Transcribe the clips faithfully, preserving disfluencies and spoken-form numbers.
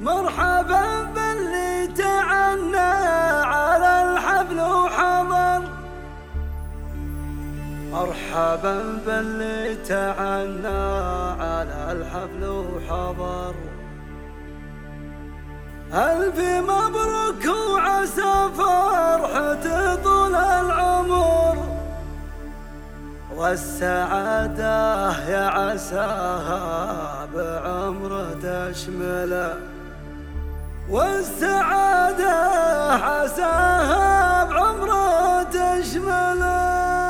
مرحبا باللي تعنى على الحفل وحضر، مرحبا باللي تعنى على الحفل وحضر. ألف مبروك وعسى فرحة طول العمر، والسعادة يا عساها بعمره تشمله، والسعادة عساها بعمره تشمله.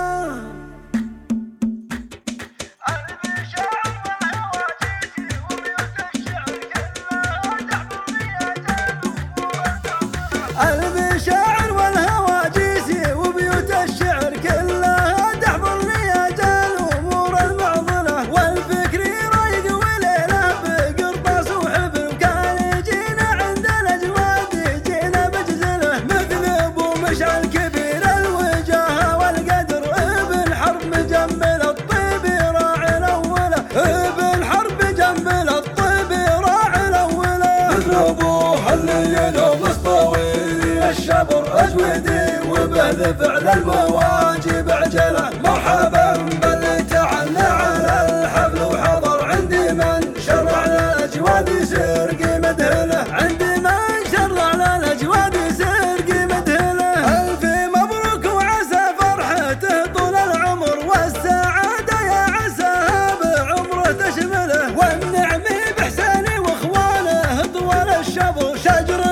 قلبي شاعر والهواجيس وبيوت الشعر كلها تحضر رياجال الأمور المعضلة، والفكر رايق وليله بقرطاس وحبل، وكان يجينا عند الأجواد يجينا بجزله، مثل أبو مشعل كبير الوجاهة والقدر، ابن حرب مجمل الطيب راعي الأولى، ابن حرب جمل الطيب راعي الأولى، مثل أبوه اللي ينوم الشبر أجودي وبهذ فعل المواجب عجله. مرحبا باللي تعنى على الحفل وحضر، عندي من شرع للأجواد يصير قيمة له، عندي من شرع للأجواد يصير قيمة له. ألف مبروك وعسى فرحته طول العمر، والسعادة يا عساها بعمره تشمله، والنعم بحساني واخوانه طول الشبر، شجرة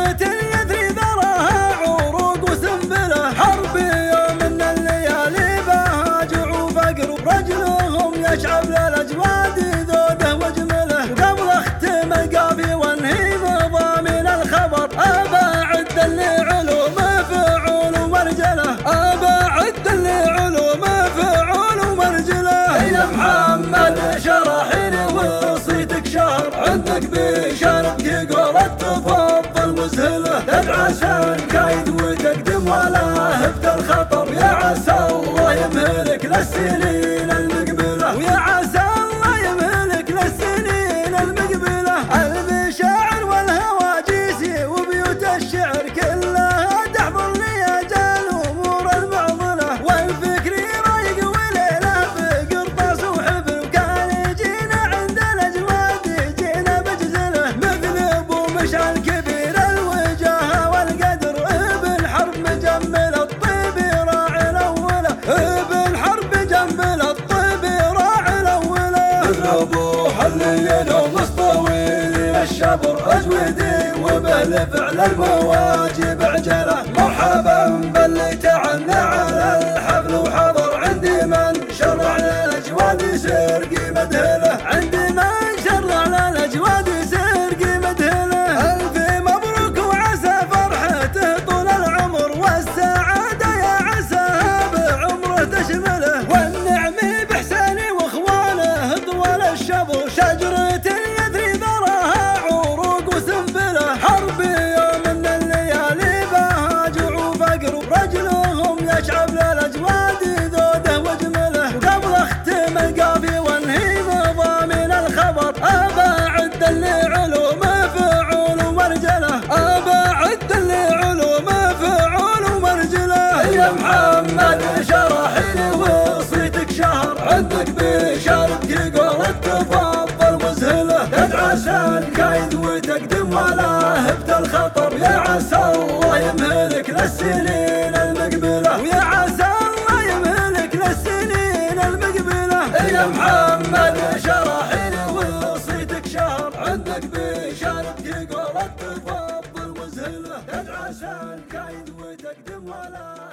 يشعب للأجواد ذوده وجمله. وقبل اختم القافي وانهي مضامين الخبر، أباعد اللي علومه فعول ومرجله، أباعد اللي علومه فعول ومرجله. يا محمد شرحيني وصيتك شهر، عندك بشارك يقول التفضل مزهله، تدعى كايد وتقدم ولا هبت الخطر، يا عسى الله يمهلك للسنين المقبله، ويا عسى الله يمهلك للسنين المقبله. قلبي شاعر والهواجيس وبيوت الشعر كلها تحضر رياجال الأمور المعضله، والفكر رايق وليله بقرطاس وحبل، وكان يجينا عند الأجواد يجينا بجزله، مثل أبو مشعل كبير الوجاهة والقدر، ابن حرب مجمل الطيب راعي الأولى، ابن حرب جمل الطيب راعي الأولى، مثل أبوه اللي ينوم طويل الشبر أجودي وبهذ فعل المواجب عجله. مرحبا باللي تعنى على الحفل وحضر، عندي من شرع للأجواد يصير قيمة له، عندي من شرع للأجواد يصير قيمة له. ألف مبروك وعسى فرحته طول العمر، والسعادة يا عساها بعمره تشمله، والنعم بحساني واخوانه طول الشبر، شجرة يدري ذرها عروق وسنبله، حرب يوم من الليالي بها جوع وفقر، ورجلهم يشعب للأجواد ذوده وجمله. وقبل اختم القافي وانهي مضامين الخبر، أباعد اللي علومه فعول ومرجله، أباعد اللي علومه فعول ومرجله. يا محمد شرحيني وصيتك شهر، عندك بشارك يقول التفضل مزهله، تدعى كايد وتقدم ولا هبت الخطر، يا عسى الله يمهلك للسنين المقبله، ويا عسى الله يمهلك للسنين المقبله. يا محمد شرحيني وصيتك شهر، عندك بشارك يقول التفضل مزهله، تدعى كايد وتقدم ولا